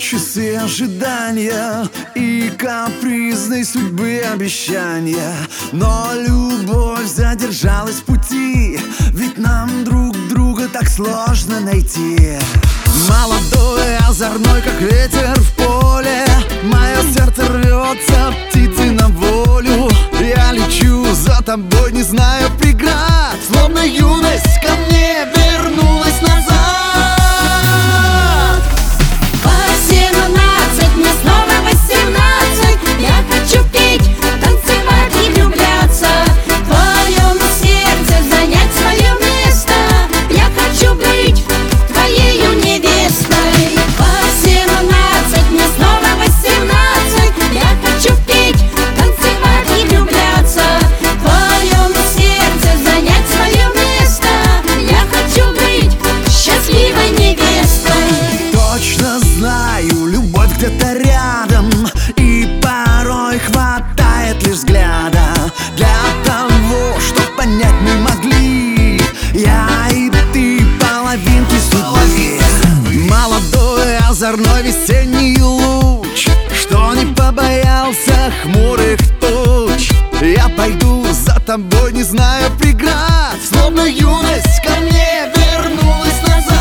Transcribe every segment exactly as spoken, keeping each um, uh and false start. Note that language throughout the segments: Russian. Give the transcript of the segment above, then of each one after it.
Часы ожидания и капризной судьбы обещания. Но любовь задержалась в пути, ведь нам друг друга так сложно найти. Молодой, озорной, как ветер в поле, мое сердце рвется птицей на волю. Я лечу за тобой, не знаю преград, словно юность ко мне вернулась назад. Восемнадцать, мне снова восемнадцать. Я хочу петь, танцевать и влюбляться, в твоем сердце занять свое место. Я хочу быть твоею невестой. Восемнадцать, мне снова восемнадцать. Я хочу петь, танцевать и влюбляться, в твоем сердце занять свое место. Я хочу быть счастливой невестой. Точно знаю, любовь где-то рядом, и порой хватает лишь взгляда для того, чтоб понять мы могли. Я и ты половинки судьбы. Молодой, озорной весенний луч, что не побоялся хмурых туч. Я пойду за тобой, не знаю преград, словно юность ко мне вернулась назад.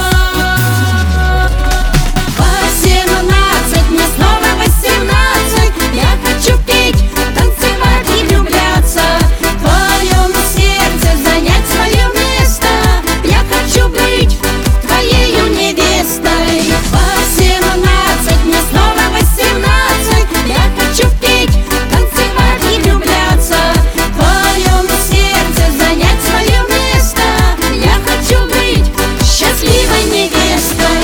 Восемнадцать, мне снова восемнадцать. Я хочу петь, танцевать и влюбляться, в твоем сердце занять свое место. Я хочу быть твоею невестой. Восемнадцать, мне снова восемнадцать. Я хочу петь, танцевать и влюбляться, в твоем сердце занять свое место. Я хочу быть счастливой невестой.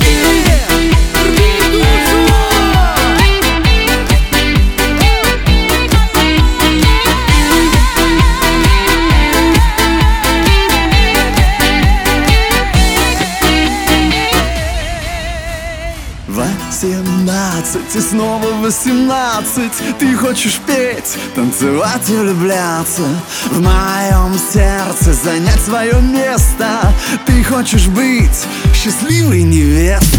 Восемнадцать и снова восемнадцать. Ты хочешь петь, танцевать и влюбляться, в моем сердце занять свое место. Ты хочешь быть счастливой невестой.